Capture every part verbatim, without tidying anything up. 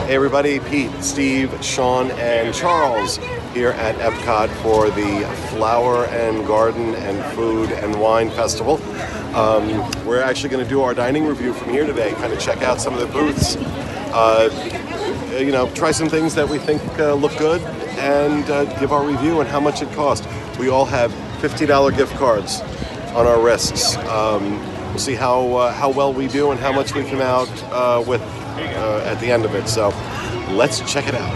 Hey everybody, Pete, Steve, Sean, and Charles here at Epcot for the Flower and Garden and Food and Wine Festival. Um, we're actually going to do our dining review from here today, kind of check out some of the booths, uh, you know, try some things that we think uh, look good, and uh, give our review on how much it cost. We all have fifty dollar gift cards on our wrists. Um, we'll see how, uh, how well we do and how much we come out uh, with Uh, at the end of it, so let's check it out.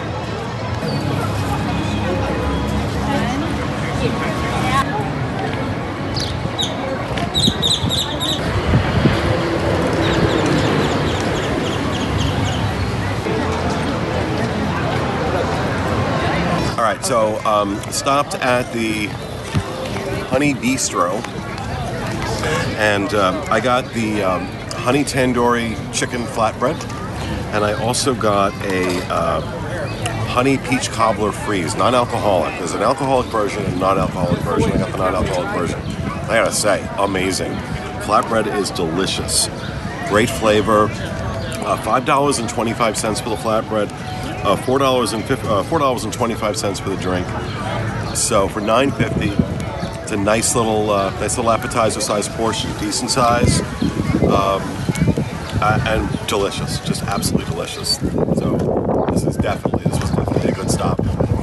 All right, so um, stopped at the Honey Bistro, and um, I got the um, honey tandoori chicken flatbread. And I also got a uh, honey peach cobbler freeze, non-alcoholic. There's an alcoholic version and a non-alcoholic version. I got the non-alcoholic version. I gotta say, amazing. Flatbread is delicious. Great flavor. Uh, five dollars and twenty-five cents for the flatbread. Uh, four dollars and twenty-five cents for the drink. So for nine fifty, it's a nice little, uh, nice little appetizer-sized portion, decent size. Um, Uh, and delicious, just absolutely delicious. So this is definitely, this was definitely a good stop.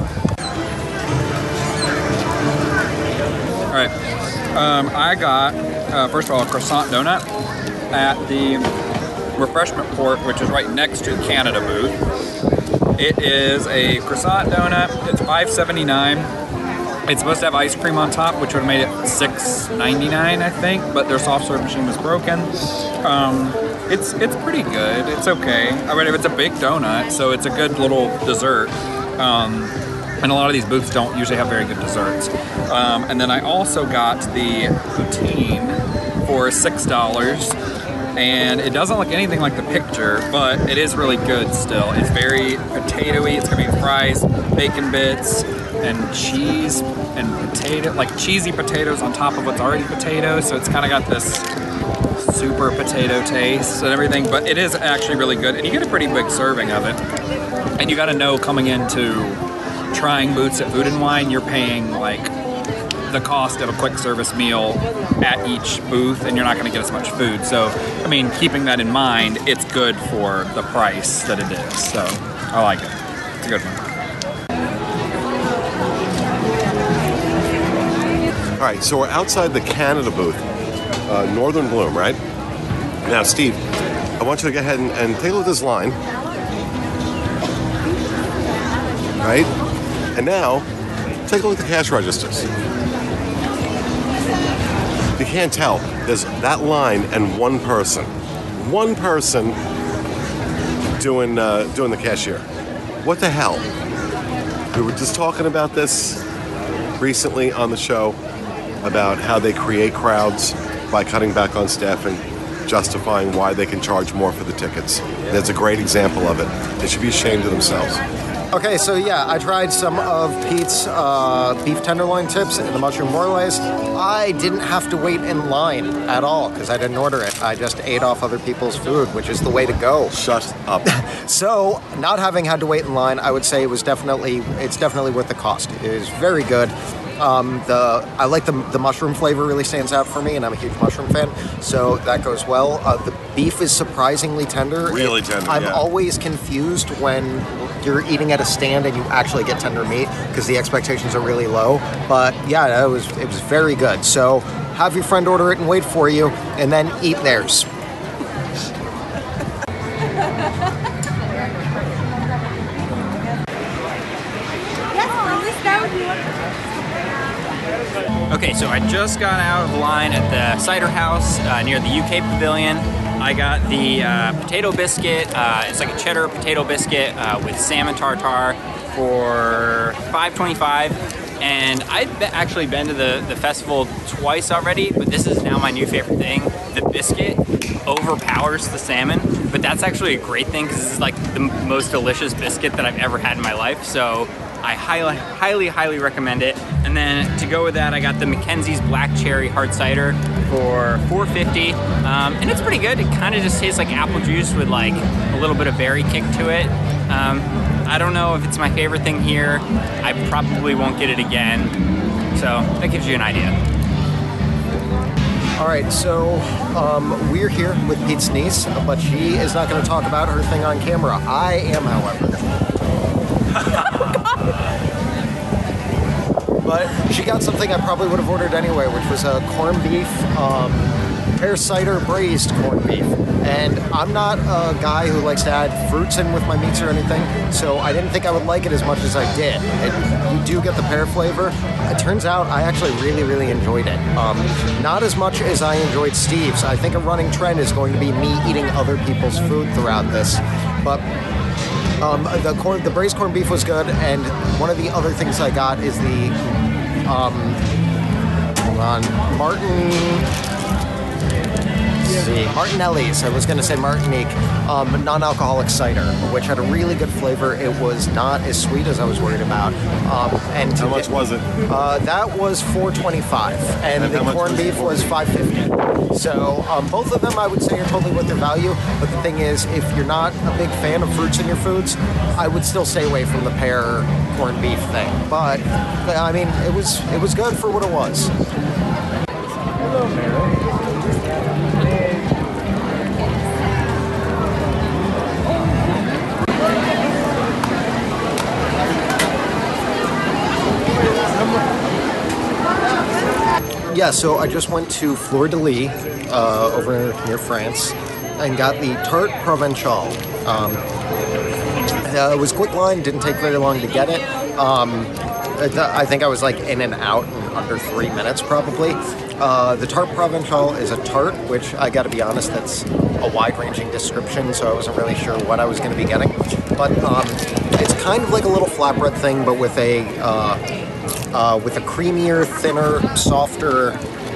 All right, um, I got, uh, first of all, a croissant donut at the refreshment port, which is right next to the Canada booth. It is a croissant donut, it's five seventy-nine. It's supposed to have ice cream on top, which would have made it six ninety-nine, I think, but their soft serve machine was broken. Um, It's it's pretty good. It's okay. I mean, it's a big donut, so it's a good little dessert. Um, and a lot of these booths don't usually have very good desserts. Um, and then I also got the poutine for six dollars. And it doesn't look anything like the picture, but it is really good still. It's very potatoey. It's gonna be fries, bacon bits, and cheese and potato, like cheesy potatoes on top of what's already potato. So it's kind of got this super potato taste and everything, but it is actually really good, and you get a pretty big serving of it. And you got to know coming into trying booths at Food and Wine, you're paying like the cost of a quick service meal at each booth, and you're not going to get as much food. So, I mean, keeping that in mind, it's good for the price that it is. So, I like it. It's a good one. All right, so we're outside the Canada booth. Uh, Northern Bloom, right? Now, Steve, I want you to go ahead and, and take a look at this line. Right? And now, take a look at the cash registers. You can't tell. There's that line and one person. One person doing, uh, doing the cashier. What the hell? We were just talking about this recently on the show, about how they create crowds by cutting back on staffing, justifying why they can charge more for the tickets. That's a great example of it. They should be ashamed of themselves. Okay, so yeah, I tried some of Pete's uh, beef tenderloin tips and the mushroom morlays. I didn't have to wait in line at all because I didn't order it. I just ate off other people's food, which is the way to go. Shut up. So, not having had to wait in line, I would say it was definitely, it's definitely worth the cost. It is very good. Um, the I like the the mushroom flavor really stands out for me, and I'm a huge mushroom fan, so that goes well. Uh, the beef is surprisingly tender. Really tender. I'm yeah. always confused when you're eating at a stand and you actually get tender meat because the expectations are really low. But yeah, it was it was very good. So have your friend order it and wait for you, and then eat theirs. Okay, so I just got out of line at the Cider House uh, near the U K Pavilion. I got the uh, potato biscuit. Uh, it's like a cheddar potato biscuit uh, with salmon tartare for five twenty-five. And I've be actually been to the, the festival twice already, but this is now my new favorite thing. The biscuit overpowers the salmon, but that's actually a great thing because this is like the most delicious biscuit that I've ever had in my life. So I highly, highly, highly recommend it. And then to go with that, I got the Mackenzie's Black Cherry Hard Cider for four fifty, um, and it's pretty good. It kind of just tastes like apple juice with like a little bit of berry kick to it. Um, I don't know if it's my favorite thing here. I probably won't get it again. So that gives you an idea. All right, so um, we're here with Pete's niece, but she is not going to talk about her thing on camera. I am, however. But she got something I probably would have ordered anyway, which was a corned beef, um, pear cider braised corned beef. And I'm not a guy who likes to add fruits in with my meats or anything, so I didn't think I would like it as much as I did. And you do get the pear flavor. It turns out I actually really, really enjoyed it. Um, not as much as I enjoyed Steve's. I think a running trend is going to be me eating other people's food throughout this. But um, the corn, the braised corned beef was good, and one of the other things I got is the um, hold on, Martin. See, Martinelli's, I was going to say Martinique, um, non-alcoholic cider, which had a really good flavor. It was not as sweet as I was worried about. Um, and How much was it? Uh, that was four twenty-five, and, And the how much corned was beef the was five fifty. So um, both of them, I would say, are totally worth their value. But the thing is, if you're not a big fan of fruits in your foods, I would still stay away from the pear corned beef thing. But I mean, it was it was good for what it was. Hello, Mary. Yeah, so I just went to Fleur de Lis uh, over near France and got the Tarte Provençal. Um, uh, it was quick line, didn't take very long to get it. Um, I think I was like in and out in under three minutes probably. Uh, the Tarte Provençal is a tart, which I gotta be honest, that's a wide-ranging description, so I wasn't really sure what I was gonna be getting. But um, it's kind of like a little flatbread thing, but with a uh, Uh, with a creamier, thinner, softer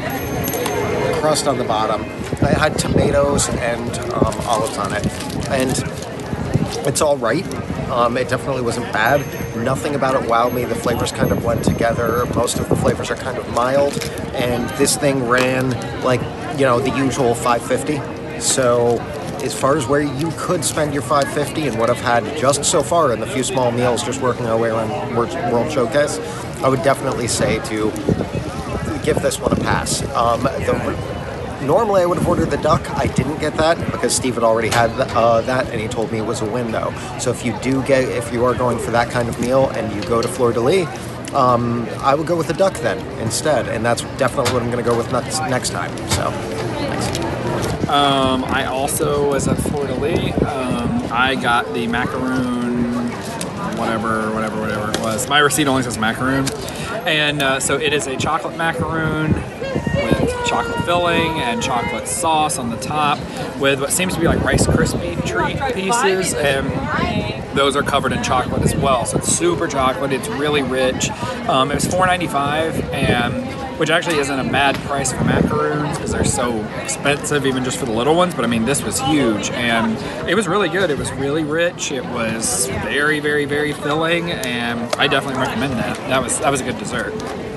crust on the bottom. It had tomatoes and um, olives on it. And it's all right. Um, it definitely wasn't bad. Nothing about it wowed me. The flavors kind of blend together. Most of the flavors are kind of mild. And this thing ran like, you know, the usual five fifty. So as far as where you could spend your five fifty and what I've had just so far in the few small meals just working our way around World Showcase, I would definitely say to give this one a pass. Um, the, normally I would have ordered the duck. I didn't get that because Steve had already had uh, that, and he told me it was a win though. So if you do get, if you are going for that kind of meal and you go to Fleur de Lis, um, I would go with the duck then instead, and that's definitely what I'm going to go with next, next time. So, thanks. Um, I also was at Fleur de Lis. Um, I got the macaroon, whatever, whatever, whatever it was. My receipt only says macaroon. And uh, so it is a chocolate macaroon with chocolate filling and chocolate sauce on the top with what seems to be like Rice Krispie treat pieces. And those are covered in chocolate as well. So it's super chocolate. It's really rich. Um, it was four ninety-five, and which actually isn't a bad price for macaroons because they're so expensive even just for the little ones. But I mean, this was huge, and it was really good. It was really rich. It was very, very, very filling, and I definitely recommend that. That was that was a good dessert.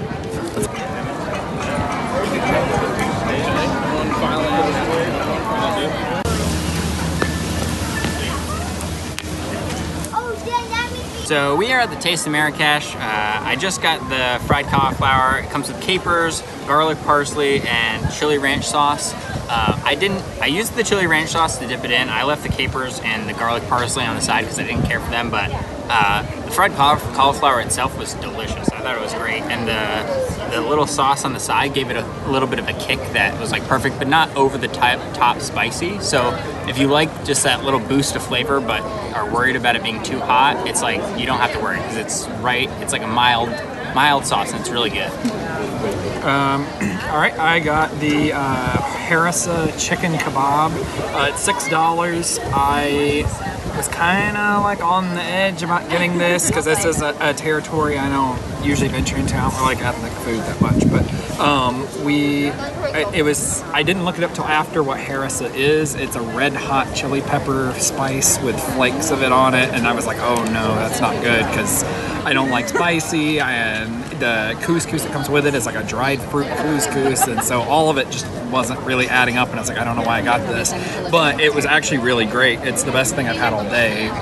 So we are at the Taste of Marrakesh. Uh, I just got the fried cauliflower. It comes with capers, garlic, parsley, and chili ranch sauce. Uh, I didn't. I used the chili ranch sauce to dip it in. I left the capers and the garlic parsley on the side because I didn't care for them. But uh, the fried cauliflower itself was delicious. I thought it was great, and the the little sauce on the side gave it a little bit of a kick that was like perfect, but not over the top, top spicy. So if you like just that little boost of flavor, but are worried about it being too hot, it's like you don't have to worry because it's right. It's like a mild, mild sauce, and it's really good. Um, all right, I got the uh, harissa chicken kebab. Uh, it's six dollars. I was kind of like on the edge about getting this because this is a, a territory I don't usually venture into. I don't really like ethnic food that much, but um, we, it, it was, I didn't look it up till after what harissa is. It's a red hot chili pepper spice with flakes of it on it, and I was like, oh no, that's not good because I don't like spicy, and the couscous that comes with it is like a dried fruit couscous, and so all of it just wasn't really adding up, and I was like, I don't know why I got this, but it was actually really great. It's the best thing I've had all day.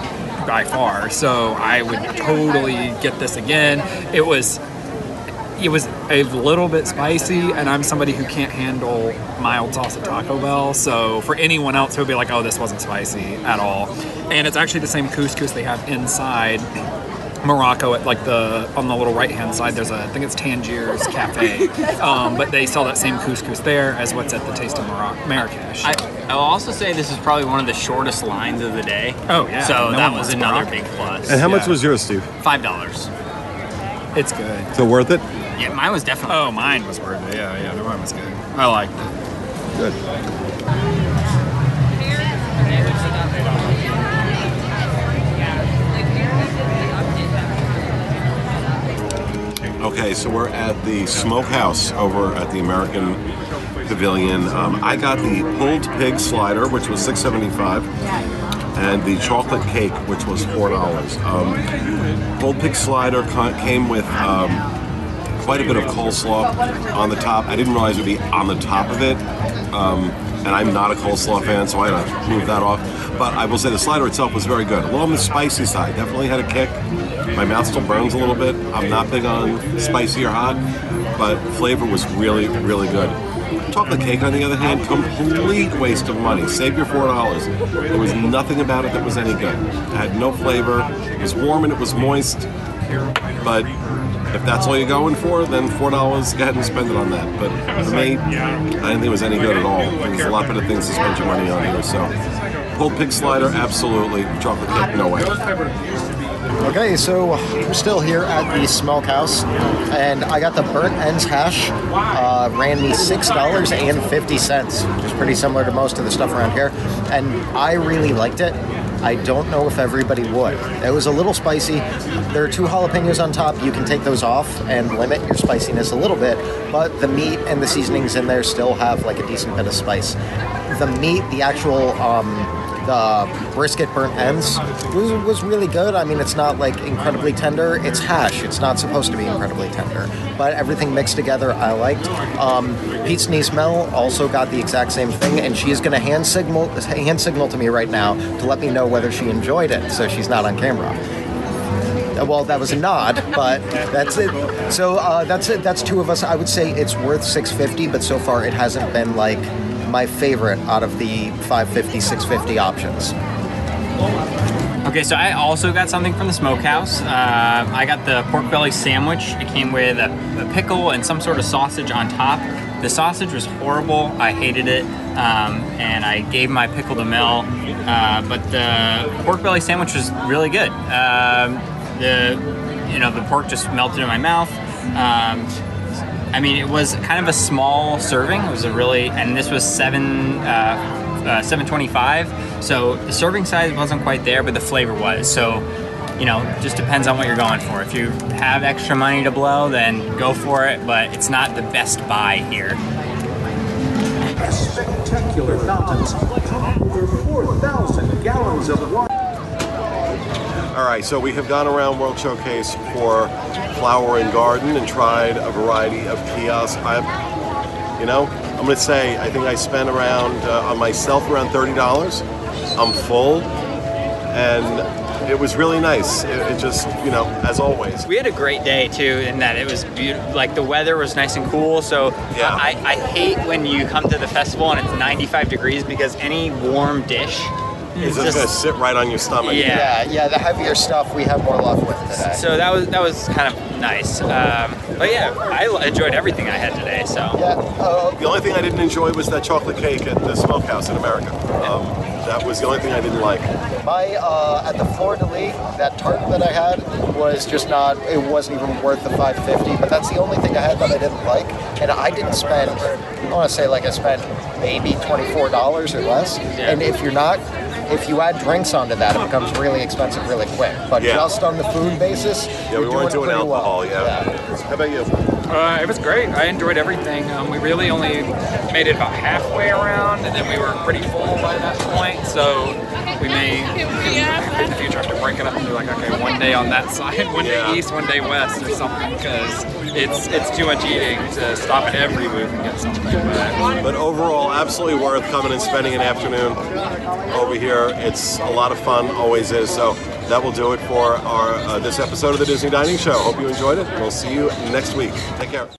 by far. So I would totally get this again. It was it was a little bit spicy, and I'm somebody who can't handle mild sauce at Taco Bell. So for anyone else who would be like, oh, this wasn't spicy at all. And it's actually the same couscous they have inside Morocco at like the on the little right hand side. There's a I think it's Tangier's Cafe, um, but they sell that same couscous there as what's at the Taste of Marac- Marrakesh. I, I will also say this is probably one of the shortest lines of the day. Oh, yeah. So No that one was wants another Morocco. big plus. And how much Yeah. was yours, Steve? Five dollars. It's good. So worth it? Yeah, mine was definitely. Oh, mine was worth it. Yeah, yeah, mine was good. I liked it. Good. Okay, so we're at the Smokehouse over at the American Pavilion. Um, I got the pulled pig slider, which was six seventy-five, and the chocolate cake, which was four dollars. Um, pulled pig slider ca- came with um, quite a bit of coleslaw on the top. I didn't realize it would be on the top of it, um, and I'm not a coleslaw fan, so I had to move that off. But I will say the slider itself was very good. A little on the spicy side, definitely had a kick. My mouth still burns a little bit. I'm not big on spicy or hot, but flavor was really, really good. Chocolate cake, on the other hand, complete waste of money. Save your four dollars. There was nothing about it that was any good. It had no flavor. It was warm and it was moist. But if that's all you're going for, then four dollars, go ahead and spend it on that. But for me, I didn't think it was any good at all. There's a lot better things to spend your money on here. So, pulled pig slider, absolutely. Chocolate cake, no way. Okay, so we're still here at the Smokehouse, and I got the burnt ends hash. Uh, ran me six dollars and fifty cents, which is pretty similar to most of the stuff around here, and I really liked it. I don't know if everybody would. It was a little spicy. There are two jalapenos on top. You can take those off and limit your spiciness a little bit, but the meat and the seasonings in there still have like a decent bit of spice. The meat, the actual um, the brisket burnt ends was, was really good. I mean, it's not like incredibly tender. It's hash. It's not supposed to be incredibly tender, but everything mixed together I liked. Um, Pete's niece Mel also got the exact same thing, and she is going to hand signal hand signal to me right now to let me know whether she enjoyed it, so she's not on camera. Well, that was a nod, but that's it. So uh, that's it. That's two of us. I would say it's worth six fifty, but so far it hasn't been like my favorite out of the five fifty, six fifty options. Okay, so I also got something from the Smokehouse. Uh, I got the pork belly sandwich. It came with a, a pickle and some sort of sausage on top. The sausage was horrible. I hated it, um, and I gave my pickle to Mel. Uh, but the pork belly sandwich was really good. Um, the you know the pork just melted in my mouth. Um, I mean, it was kind of a small serving. It was a really, and this was seven. Uh, Uh, seven twenty-five, so the serving size wasn't quite there, but the flavor was. So, you know, just depends on what you're going for. If you have extra money to blow, then go for it, but it's not the best buy here. A spectacular fountain, over four thousand gallons of water. All right, so we have gone around World Showcase for Flower and Garden and tried a variety of kiosks. I'm, you know, I'm going to say I think I spent around, uh, on myself, around thirty dollars. I'm full, and it was really nice. It, it just, you know, as always. We had a great day too, in that it was beautiful. Like the weather was nice and cool. So Yeah. I, I hate when you come to the festival and it's ninety-five degrees, because any warm dish It's is just going to just. sit right on your stomach. Yeah. Yeah, yeah, the heavier stuff we have more luck with today. So that was that was kind of nice. Um, but yeah, I enjoyed everything I had today. So. Yeah, uh, The only thing I didn't enjoy was that chocolate cake at the Smokehouse in America. Um, that was the only thing I didn't like. My, uh, at the Fleur de Lis, that tart that I had was just not, it wasn't even worth the five fifty, but that's the only thing I had that I didn't like. And I didn't spend, I want to say like I spent maybe twenty-four dollars or less. Yeah. And if you're not, if you add drinks onto that, it becomes really expensive really quick. But Yeah. just on the food basis, Yeah, you're we weren't doing pretty alcohol, well. yeah. How about you? Uh, it was great. I enjoyed everything. Um, we really only made it about halfway around, and then we were pretty full by that point. So we may, in the future, have to break it up and do like, okay, one day on that side, one Yeah. day east, one day west, or something, because it's it's too much eating to stop at every booth and get something. But But overall, absolutely worth coming and spending an afternoon over here. It's a lot of fun, always is. So that will do it for our uh, this episode of the Disney Dining Show. Hope you enjoyed it. We'll see you next week. Take care.